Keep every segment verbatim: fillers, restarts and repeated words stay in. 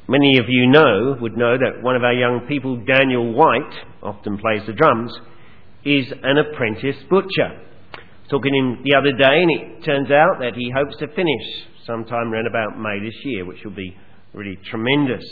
Many of you know, would know that one of our young people, Daniel White, often plays the drums, is an apprentice butcher. Talking to him the other day, and it turns out that he hopes to finish sometime around about May this year, which will be really tremendous.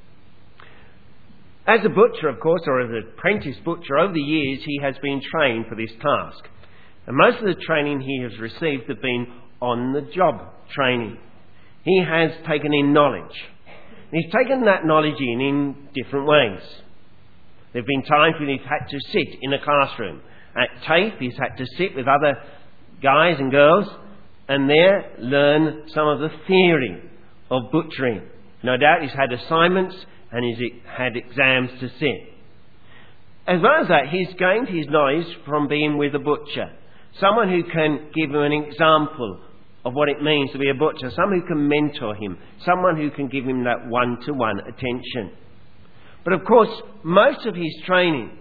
As a butcher, of course, or as an apprentice butcher, over the years he has been trained for this task. And most of the training he has received have been on-the-job training. He has taken in knowledge. He's taken that knowledge in in different ways. There have been times when he's had to sit in a classroom. At TAFE, he's had to sit with other guys and girls and there learn some of the theory of butchering. No doubt he's had assignments and he's had exams to sit. As well as that, he's gained his knowledge from being with a butcher. Someone who can give him an example of what it means to be a butcher. Someone who can mentor him. Someone who can give him that one-to-one attention. But of course, most of his training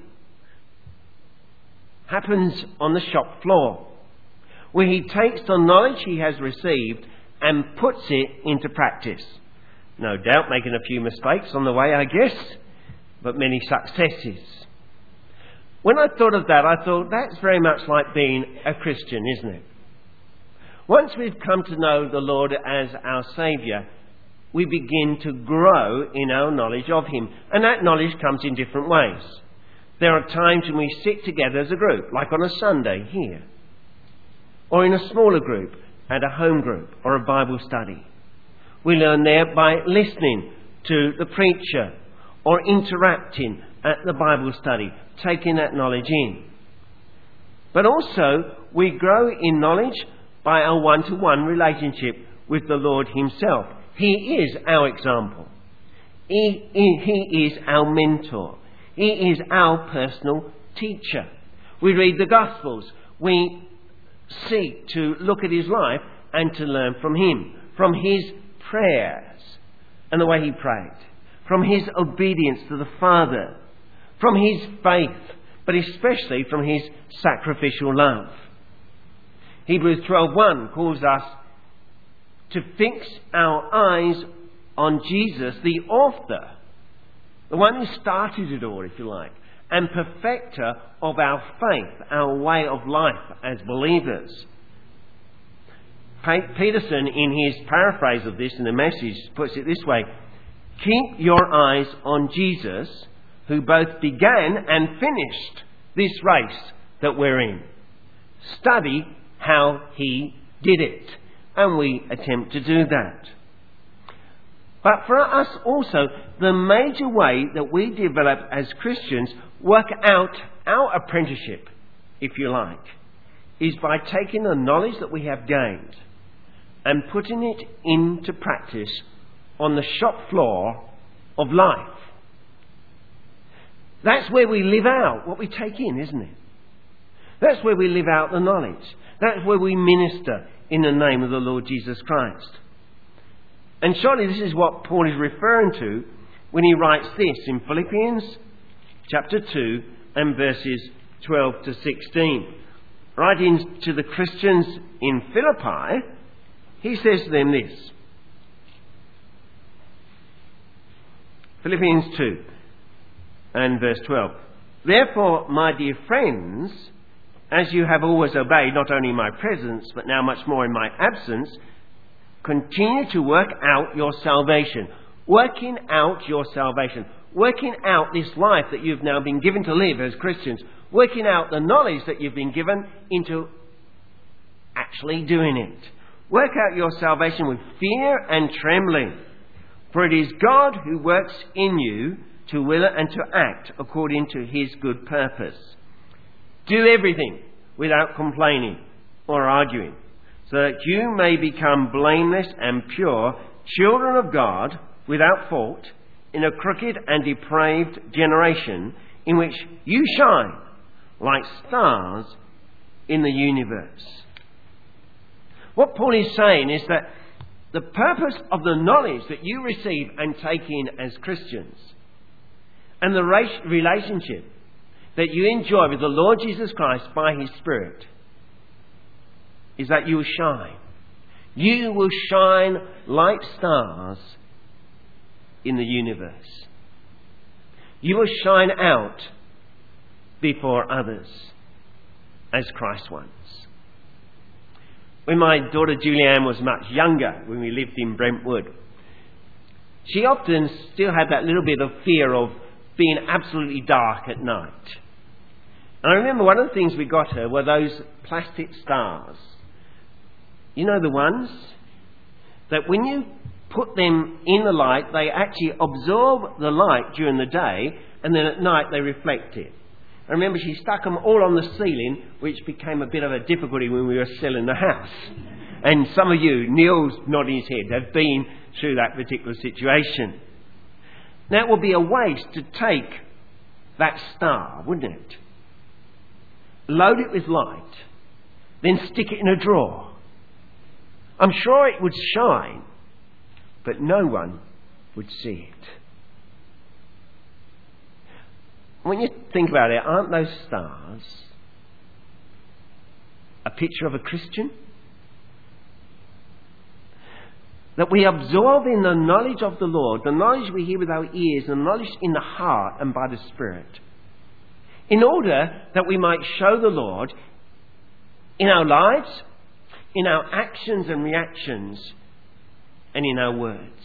happens on the shop floor, where he takes the knowledge he has received and puts it into practice. No doubt making a few mistakes on the way, I guess, but many successes. When I thought of that, I thought that's very much like being a Christian, isn't it? Once we've come to know the Lord as our Saviour, we begin to grow in our knowledge of Him. And that knowledge comes in different ways. There are times when we sit together as a group, like on a Sunday here, or in a smaller group, at a home group or a Bible study. We learn there by listening to the preacher or interacting at the Bible study, taking that knowledge in. But also, we grow in knowledge by our one-to-one relationship with the Lord Himself. He is our example. He, he, he is our mentor. He is our personal teacher. We read the Gospels. We seek to look at His life and to learn from Him, from His prayers and the way He prayed, from His obedience to the Father, from His faith, but especially from His sacrificial love. Hebrews twelve one calls us to fix our eyes on Jesus, the author, the one who started it all, if you like, and perfecter of our faith, our way of life as believers. Peterson, in his paraphrase of this in the Message, puts it this way: keep your eyes on Jesus, who both began and finished this race that we're in. Study how He did it. And we attempt to do that. But for us also, the major way that we develop as Christians, work out our apprenticeship, if you like, is by taking the knowledge that we have gained and putting it into practice on the shop floor of life. That's where we live out what we take in, isn't it? That's where we live out the knowledge. That's where we minister in the name of the Lord Jesus Christ. And surely this is what Paul is referring to when he writes this in Philippians chapter two and verses twelve to sixteen. Writing to the Christians in Philippi, he says to them this. Philippians two and verse twelve. Therefore, my dear friends, as you have always obeyed, not only in my presence, but now much more in my absence, continue to work out your salvation. Working out your salvation. Working out this life that you've now been given to live as Christians. Working out the knowledge that you've been given into actually doing it. Work out your salvation with fear and trembling. For it is God who works in you to will and to act according to His good purpose. Do everything without complaining or arguing, so that you may become blameless and pure, children of God, without fault, in a crooked and depraved generation, in which you shine like stars in the universe. What Paul is saying is that the purpose of the knowledge that you receive and take in as Christians, and the relationship that you enjoy with the Lord Jesus Christ by His Spirit, is that you will shine. You will shine like stars in the universe. You will shine out before others as Christ once. When my daughter Julianne was much younger, when we lived in Brentwood, she often still had that little bit of fear of being absolutely dark at night. And I remember one of the things we got her were those plastic stars. You know the ones that when you put them in the light, they actually absorb the light during the day, and then at night they reflect it. I remember she stuck them all on the ceiling, which became a bit of a difficulty when we were selling the house. And some of you, Neil's nodding his head, have been through that particular situation. Now it would be a waste to take that star, wouldn't it? Load it with light, then stick it in a drawer. I'm sure it would shine, but no one would see it. When you think about it, aren't those stars a picture of a Christian? That we absorb in the knowledge of the Lord, the knowledge we hear with our ears, the knowledge in the heart and by the Spirit, in order that we might show the Lord in our lives, in our actions and reactions, and in our words.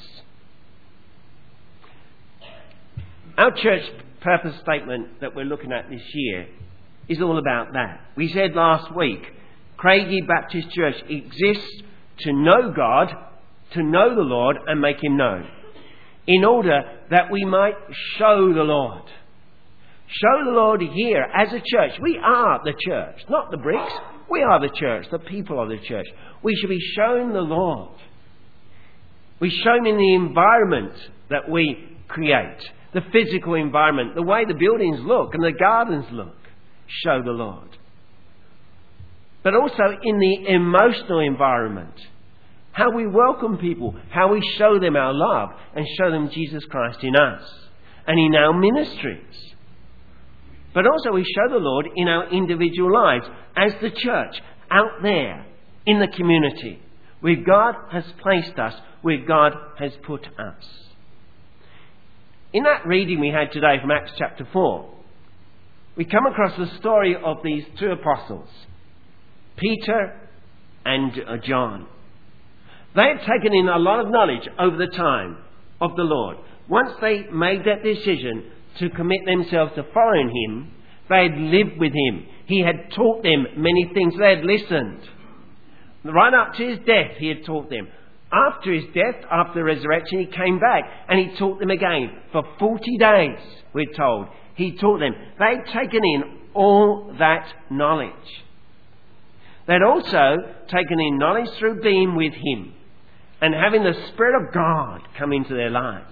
Our church purpose statement that we're looking at this year is all about that. We said last week, Craigie Baptist Church exists to know God, to know the Lord and make Him known, in order that we might show the Lord. Show the Lord here as a church. We are the church, not the bricks. We are the church, the people of the church. We should be showing the Lord. We show Him in the environment that we create, the physical environment, the way the buildings look and the gardens look. Show the Lord. But also in the emotional environment, how we welcome people, how we show them our love and show them Jesus Christ in us and in our ministries. But also we show the Lord in our individual lives as the church out there in the community where God has placed us, where God has put us. In that reading we had today from Acts chapter four, we come across the story of these two apostles, Peter and John. They had taken in a lot of knowledge over the time of the Lord. Once they made that decision to commit themselves to following Him, they had lived with Him. He had taught them many things. They had listened. Right up to His death, He had taught them. After His death, after the resurrection, He came back and He taught them again. For forty days, we're told, He taught them. They had taken in all that knowledge. They had also taken in knowledge through being with Him and having the Spirit of God come into their lives.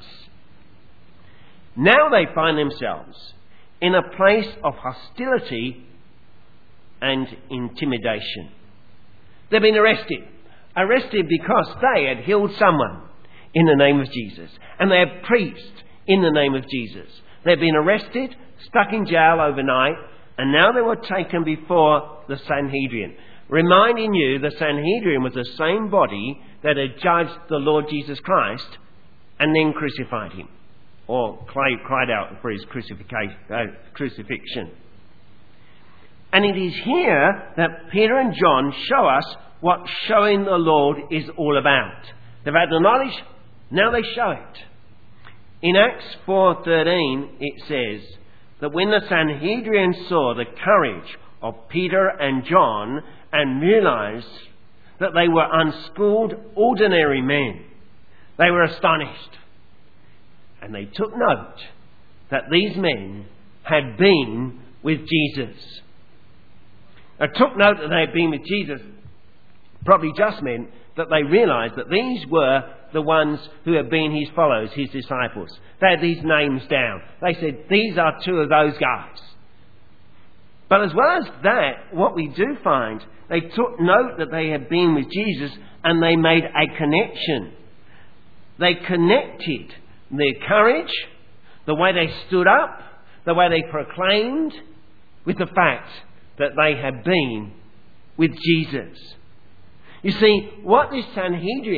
Now they find themselves in a place of hostility and intimidation. They've been arrested. Arrested because they had healed someone in the name of Jesus. And they had preached in the name of Jesus. They'd been arrested, stuck in jail overnight, and now they were taken before the Sanhedrin. Reminding you, the Sanhedrin was the same body that had judged the Lord Jesus Christ and then crucified Him, or cried out for His crucifixion. crucifixion. And it is here that Peter and John show us what showing the Lord is all about. They've had the knowledge, now they show it. In Acts four thirteen it says that when the Sanhedrin saw the courage of Peter and John and realised that they were unschooled, ordinary men, they were astonished. And they took note that these men had been with Jesus. They took note that they had been with Jesus probably just meant that they realised that these were the ones who had been His followers, His disciples. They had these names down. They said, these are two of those guys. But as well as that, what we do find, they took note that they had been with Jesus and they made a connection. They connected their courage, the way they stood up, the way they proclaimed, with the fact that they had been with Jesus. You see, what this Sanhedrin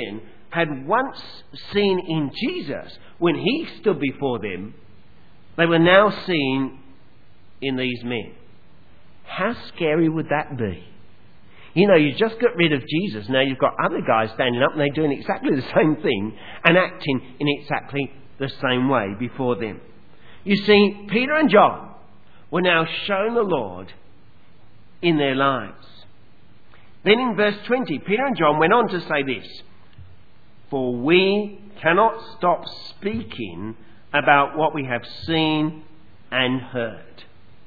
had once seen in Jesus when he stood before them, they were now seeing in these men. How scary would that be? You know, you just got rid of Jesus. Now you've got other guys standing up and they're doing exactly the same thing and acting in exactly the same way before them. You see, Peter and John were now shown the Lord in their lives. Then in verse twenty, Peter and John went on to say this: "For we cannot stop speaking about what we have seen and heard."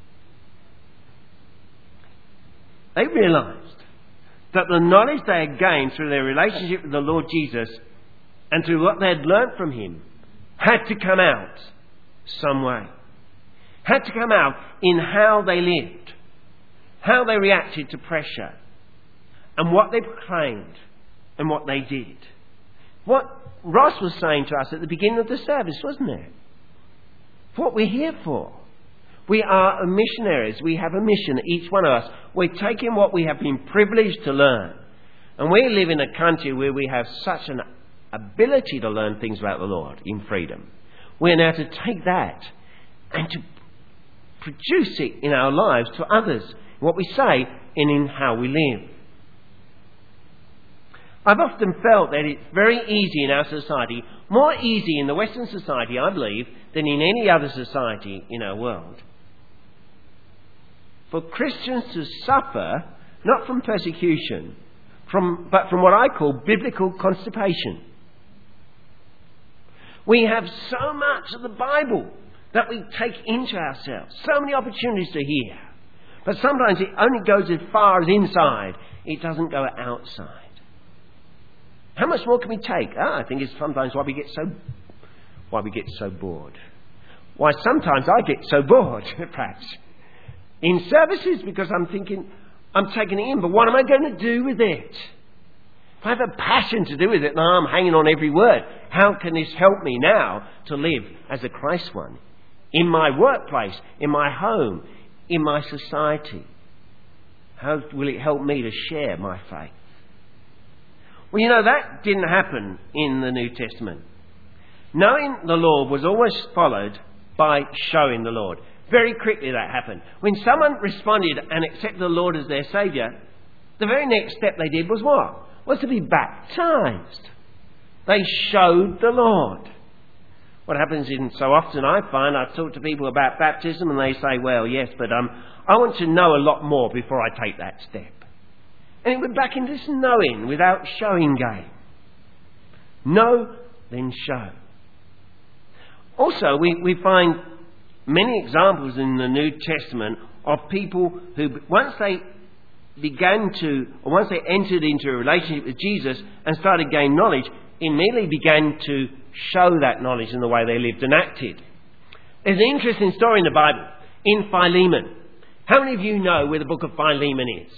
They realised that the knowledge they had gained through their relationship with the Lord Jesus and through what they had learnt from him had to come out some way. Had to come out in how they lived, how they reacted to pressure, and what they proclaimed and what they did. What Ross was saying to us at the beginning of the service, wasn't it? What we're here for. We are missionaries. We have a mission, each one of us. We're taking what we have been privileged to learn. And we live in a country where we have such an ability to learn things about the Lord in freedom. We're now to take that and to produce it in our lives to others, what we say and in how we live. I've often felt that it's very easy in our society, more easy in the Western society, I believe, than in any other society in our world, for Christians to suffer, not from persecution, from, but from what I call biblical constipation. We have so much of the Bible that we take into ourselves, so many opportunities to hear, but sometimes it only goes as far as inside, it doesn't go outside. How much more can we take? Ah, I think it's sometimes why we get so why we get so bored. Why sometimes I get so bored, perhaps, in services, because I'm thinking, I'm taking it in, but what am I going to do with it? If I have a passion to do with it, and I'm hanging on every word, how can this help me now to live as a Christ one? In my workplace, in my home, in my society? How will it help me to share my faith? Well, you know, that didn't happen in the New Testament. Knowing the Lord was always followed by showing the Lord. Very quickly that happened. When someone responded and accepted the Lord as their Saviour, the very next step they did was what? Was to be baptised. They showed the Lord. What happens in so often, I find, I talk to people about baptism and they say, well, yes, but um, I want to know a lot more before I take that step. And it went back into this knowing without showing game. Know, then show. Also, we, we find many examples in the New Testament of people who, once they began to, or once they entered into a relationship with Jesus and started gaining knowledge, immediately began to show that knowledge in the way they lived and acted. There's an interesting story in the Bible, in Philemon. How many of you know where the book of Philemon is?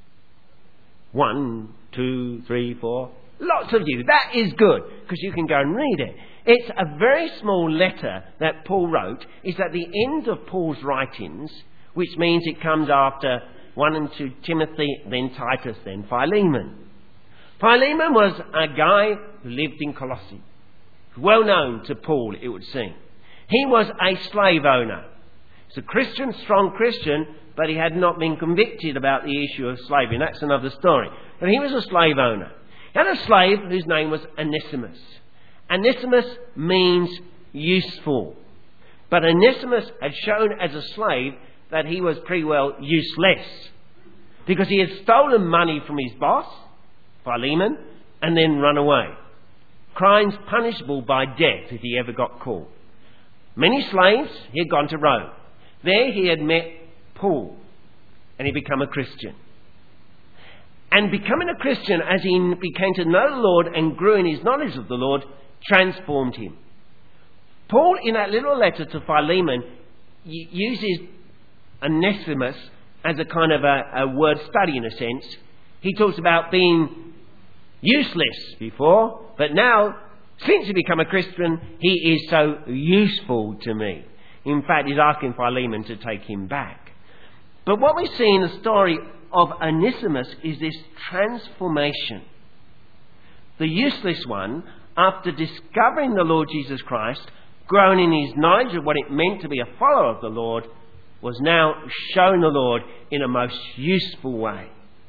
One, two, three, four. Lots of you. That is good, because you can go and read it. It's a very small letter that Paul wrote. It's at the end of Paul's writings, which means it comes after one and two Timothy, then Titus, then Philemon. Philemon was a guy who lived in Colossae. Well known to Paul, it would seem. He was a slave owner. He's a Christian, strong Christian, but he had not been convicted about the issue of slavery. And that's another story. But he was a slave owner. He had a slave whose name was Onesimus. Onesimus means useful. But Onesimus had shown as a slave that he was pretty well useless, because he had stolen money from his boss, Philemon, and then run away. Crimes punishable by death if he ever got caught. Many slaves, he had gone to Rome. There he had met Paul, and he became a Christian. And becoming a Christian, as he became to know the Lord and grew in his knowledge of the Lord, transformed him. Paul, in that little letter to Philemon, uses Onesimus as a kind of a, a word study in a sense. He talks about being useless before, but now, since he became a Christian, he is so useful to me. In fact, he's asking Philemon to take him back. But what we see in the story of Onesimus is this transformation. The useless one, after discovering the Lord Jesus Christ, grown in his knowledge of what it meant to be a follower of the Lord, was now shown the Lord in a most useful way.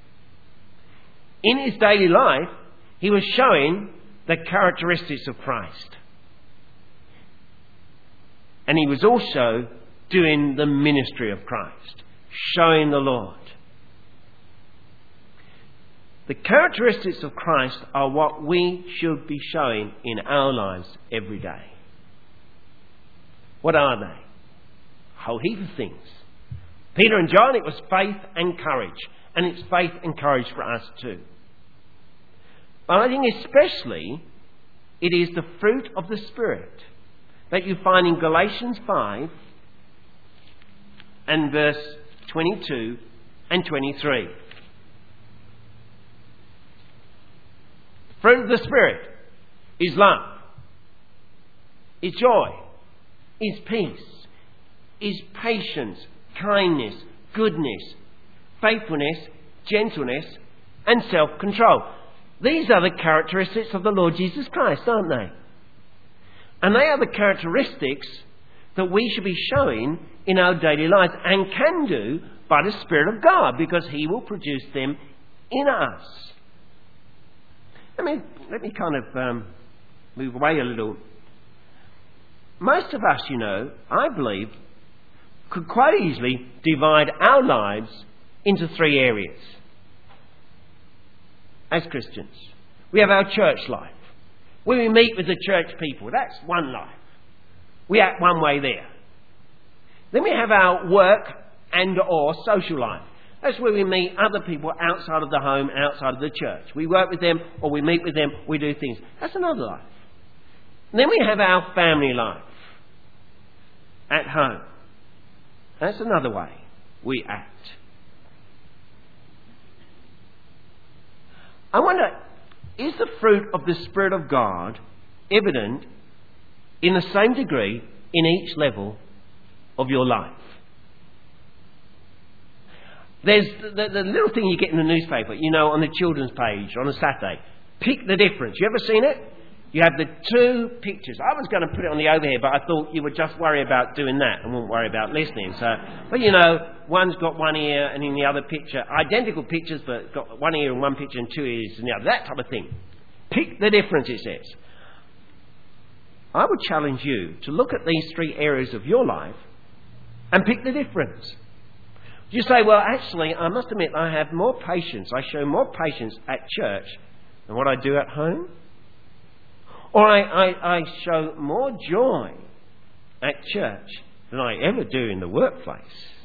In his daily life, he was showing the characteristics of Christ. And he was also doing the ministry of Christ, showing the Lord. The characteristics of Christ are what we should be showing in our lives every day. What are they? A whole heap of things. Peter and John, it was faith and courage. And it's faith and courage for us too. But I think especially it is the fruit of the Spirit that you find in Galatians five and verse twenty-two and twenty-three. The fruit of the Spirit is love, is joy, is peace, is patience, kindness, goodness, faithfulness, gentleness, and self-control. These are the characteristics of the Lord Jesus Christ, aren't they? And they are the characteristics that we should be showing in our daily lives and can do by the Spirit of God, because he will produce them in us. Let me, let me kind of um, move away a little. Most of us, you know, I believe, could quite easily divide our lives into three areas. As Christians, we have our church life. When we meet with the church people, that's one life. We act one way there. Then we have our work and or social life. That's where we meet other people outside of the home, outside of the church. We work with them or we meet with them, we do things. That's another life. And then we have our family life at home. That's another way we act. I wonder, is the fruit of the Spirit of God evident in the same degree in each level of your life? There's the, the, the little thing you get in the newspaper, you know, on the children's page on a Saturday. Pick the difference. You ever seen it? You have the two pictures. I was going to put it on the overhead, but I thought you would just worry about doing that and wouldn't worry about listening. So, but you know, one's got one ear and in the other picture, identical pictures, but got one ear in one picture and two ears in the other. That type of thing. Pick the difference, it says. I would challenge you to look at these three areas of your life and pick the difference. You say, well, actually, I must admit I have more patience. I show more patience at church than what I do at home. Or I, I, I show more joy at church than I ever do in the workplace.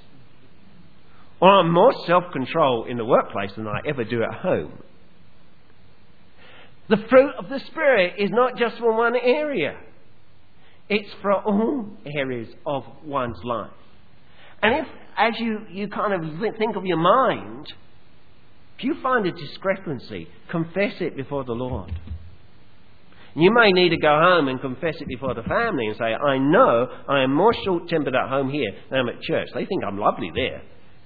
Or I'm more self-control in the workplace than I ever do at home. The fruit of the Spirit is not just for one area. It's for all areas of one's life. And if, as you, you kind of think of your mind, if you find a discrepancy, confess it before the Lord. You may need to go home and confess it before the family and say, I know I am more short-tempered at home here than I'm at church. They think I'm lovely there.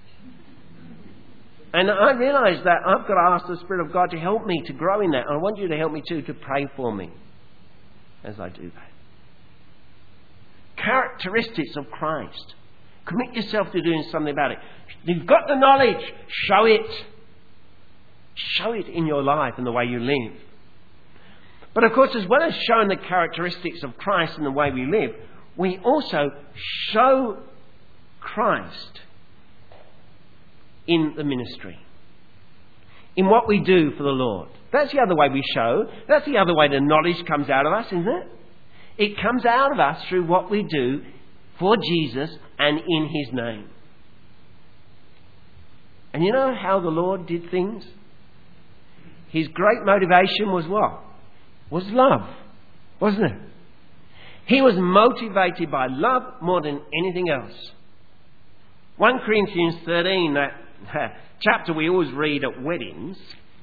And I realise that I've got to ask the Spirit of God to help me to grow in that. And I want you to help me too, to pray for me as I do that. Characteristics of Christ. Commit yourself to doing something about it. You've got the knowledge. Show it. Show it in your life and the way you live. But of course, as well as showing the characteristics of Christ in the way we live, we also show Christ in the ministry, in what we do for the Lord. That's the other way we show. That's the other way the knowledge comes out of us, isn't it? It comes out of us through what we do for Jesus and in his name. And you know how the Lord did things? His great motivation was what? Was love, wasn't it? He was motivated by love more than anything else. First Corinthians thirteen, that chapter we always read at weddings,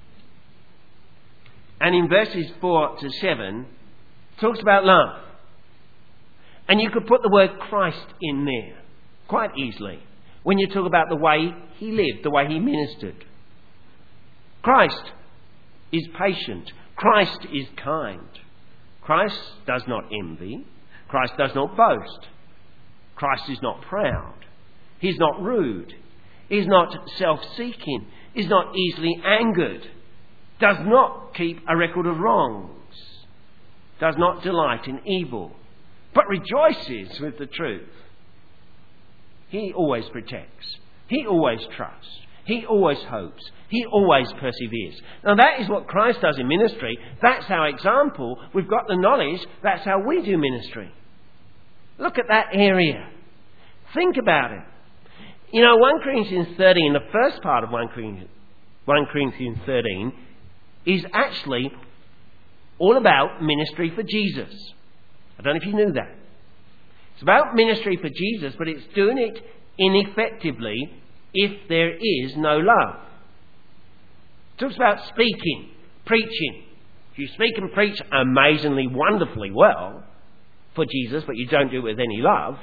and in verses four to seven, talks about love. And you could put the word Christ in there quite easily when you talk about the way he lived, the way he ministered. Christ is patient. Christ is kind. Christ does not envy. Christ does not boast. Christ is not proud. He's not rude. He's not self-seeking. He's not easily angered. Does not keep a record of wrongs. Does not delight in evil, but rejoices with the truth. He always protects. He always trusts. He always hopes. He always perseveres. Now that is what Christ does in ministry. That's our example. We've got the knowledge. That's how we do ministry. Look at that area. Think about it. You know, First Corinthians thirteen, the first part of First Corinthians thirteen, is actually all about ministry for Jesus. I don't know if you knew that. It's about ministry for Jesus, but it's doing it ineffectively if there is no love. It talks about speaking, preaching. If you speak and preach amazingly, wonderfully well for Jesus, but you don't do it with any love.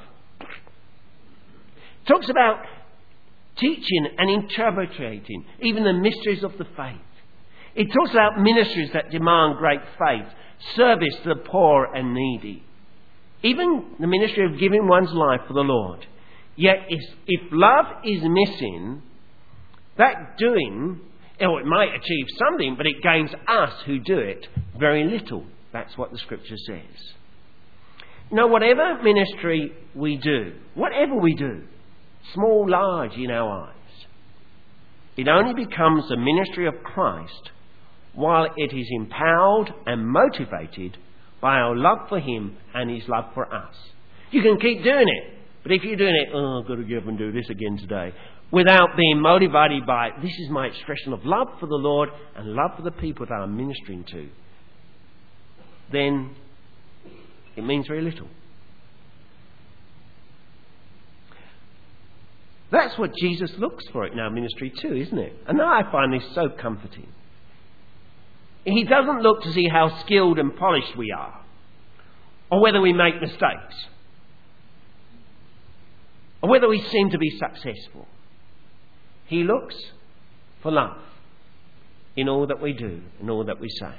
It talks about teaching and interpreting even the mysteries of the faith. It talks about ministries that demand great faith, service to the poor and needy. Even the ministry of giving one's life for the Lord. Yet if, if love is missing, that doing, oh, it might achieve something, but it gains us who do it very little. That's what the Scripture says. You know, whatever ministry we do, whatever we do, small, large in our eyes, it only becomes the ministry of Christ while it is empowered and motivated by our love for Him and His love for us. You can keep doing it, but if you're doing it, oh, I've got to get up and do this again today, without being motivated by, this is my expression of love for the Lord and love for the people that I'm ministering to, then it means very little. That's what Jesus looks for in our ministry too, isn't it? And I find this so comforting. He doesn't look to see how skilled and polished we are, or whether we make mistakes, or whether we seem to be successful. He looks for love in all that we do, in all that we say.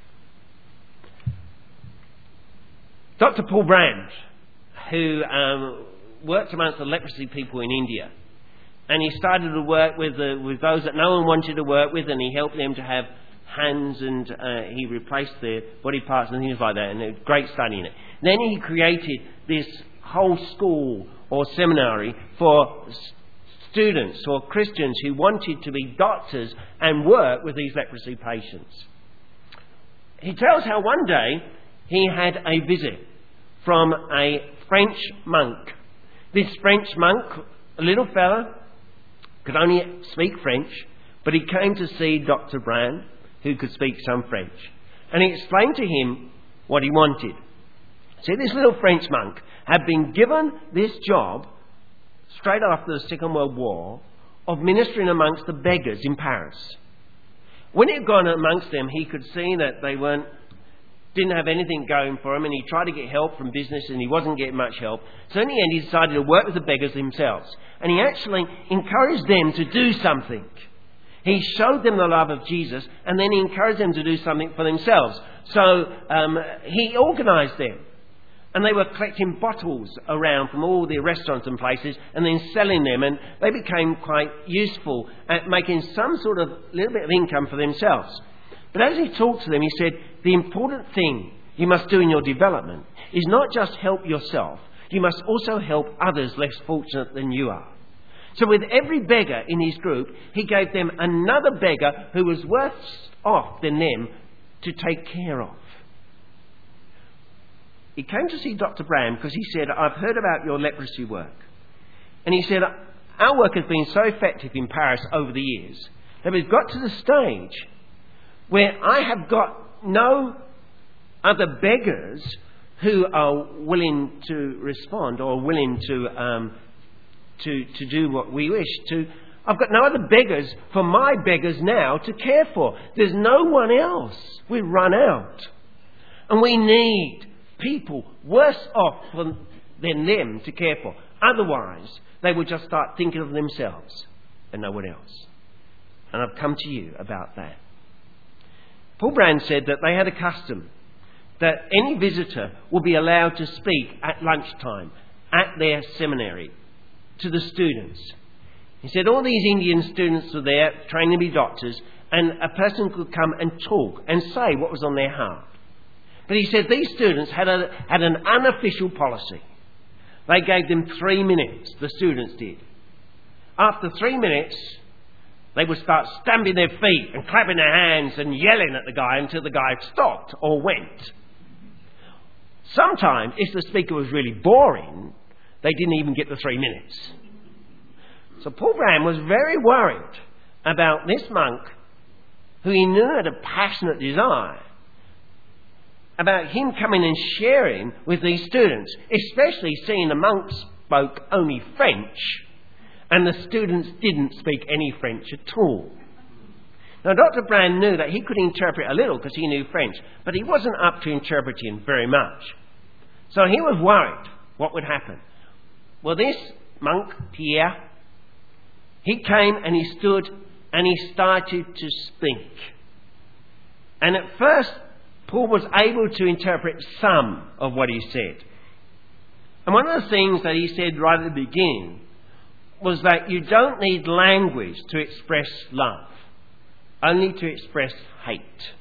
Doctor Paul Brand, who um, worked amongst the leprosy people in India, and he started to work with, the, with those that no one wanted to work with, and he helped them to have hands, and uh, he replaced their body parts and things like that, and it was great studying it. Then he created this whole school or seminary for students or Christians who wanted to be doctors and work with these leprosy patients. He tells how one day he had a visit from a French monk. This French monk, a little fella, could only speak French, but he came to see Doctor Brand, who could speak some French. And he explained to him what he wanted. See, this little French monk had been given this job straight after the Second World War of ministering amongst the beggars in Paris. When he had gone amongst them, he could see that they weren't, didn't have anything going for him, and he tried to get help from business and he wasn't getting much help. So in the end, he decided to work with the beggars themselves. And he actually encouraged them to do something. He showed them the love of Jesus, and then he encouraged them to do something for themselves. So um, he organised them. And they were collecting bottles around from all the restaurants and places and then selling them. And they became quite useful at making some sort of little bit of income for themselves. But as he talked to them, he said, the important thing you must do in your development is not just help yourself. You must also help others less fortunate than you are. So with every beggar in his group, he gave them another beggar who was worse off than them to take care of. He came to see Doctor Brand because he said, I've heard about your leprosy work. And he said, our work has been so effective in Paris over the years that we've got to the stage where I have got no other beggars who are willing to respond or willing to um, to, to do what we wish to. I've got no other beggars for my beggars now to care for. There's no one else. We've run out. And we need people worse off than them to care for. Otherwise, they will just start thinking of themselves and no one else. And I've come to you about that. Paul Brand said that they had a custom that any visitor would be allowed to speak at lunchtime at their seminary to the students. He said all these Indian students were there training to be doctors, and a person could come and talk and say what was on their heart. But he said these students had, a, had an unofficial policy. They gave them three minutes, the students did. After three minutes, they would start stamping their feet and clapping their hands and yelling at the guy until the guy stopped or went. Sometimes, if the speaker was really boring, they didn't even get the three minutes. So Paul Brand was very worried about this monk, who he knew had a passionate desire, about him coming and sharing with these students, especially seeing the monks spoke only French and the students didn't speak any French at all. Now, Doctor Brand knew that he could interpret a little because he knew French, but he wasn't up to interpreting very much. So he was worried what would happen. Well, this monk, Pierre, he came and he stood and he started to speak. And at first, Paul was able to interpret some of what he said. And one of the things that he said right at the beginning was that you don't need language to express love, only to express hate.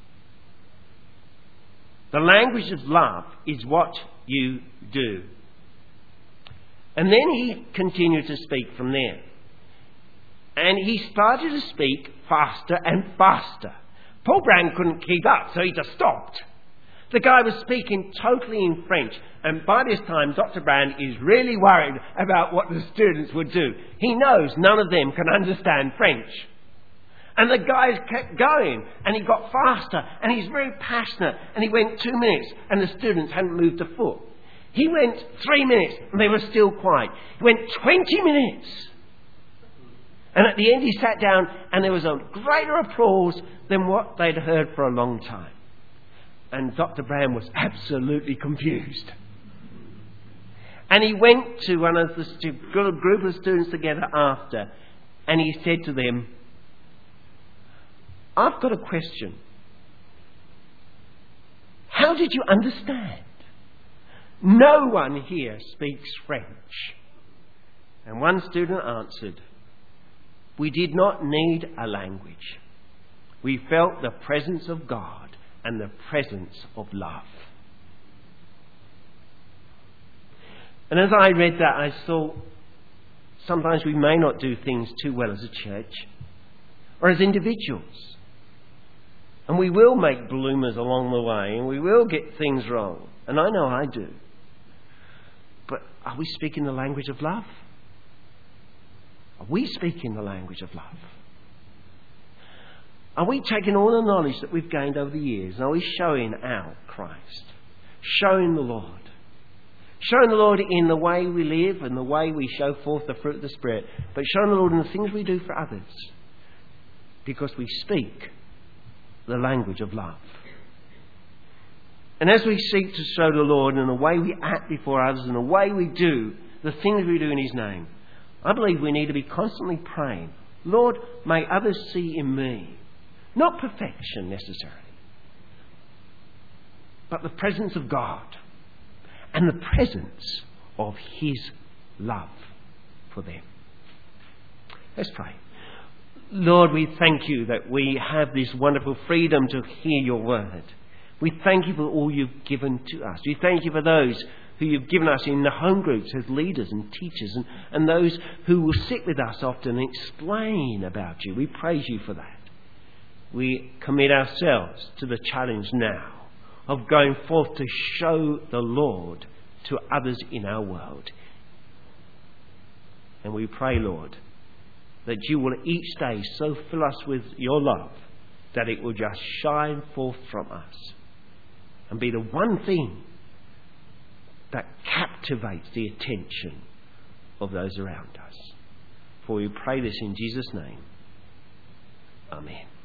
The language of love is what you do. And then he continued to speak from there. And he started to speak faster and faster. Paul Brand couldn't keep up, so he just stopped. The guy was speaking totally in French, and by this time Doctor Brand is really worried about what the students would do. He knows none of them can understand French. And the guys kept going, and he got faster, and he's very passionate, and he went two minutes, and the students hadn't moved a foot. He went three minutes, and they were still quiet. He went twenty minutes. And at the end he sat down, and there was a greater applause than what they'd heard for a long time. And Doctor Brand was absolutely confused. And he went to one of the stu- group of students together after, and he said to them, I've got a question. How did you understand? No one here speaks French. And one student answered, we did not need a language. We felt the presence of God and the presence of love. And as I read that, I thought, sometimes we may not do things too well as a church or as individuals. And we will make bloomers along the way, and we will get things wrong. And I know I do. But are we speaking the language of love? Are we speaking the language of love? Are we taking all the knowledge that we've gained over the years, and are we showing out Christ? Showing the Lord. Showing the Lord in the way we live and the way we show forth the fruit of the Spirit, but showing the Lord in the things we do for others. Because we speak the language of love. And as we seek to show the Lord in the way we act before others and the way we do the things we do in His name, I believe we need to be constantly praying, Lord, may others see in me, not perfection necessarily, but the presence of God and the presence of His love for them. Let's pray. Lord, we thank You that we have this wonderful freedom to hear Your word. We thank You for all You've given to us. We thank You for those who You've given us in the home groups as leaders and teachers, and, and those who will sit with us often and explain about You. We praise You for that. We commit ourselves to the challenge now of going forth to show the Lord to others in our world. And we pray, Lord, that You will each day so fill us with Your love that it will just shine forth from us and be the one thing that captivates the attention of those around us. For we pray this in Jesus' name. Amen.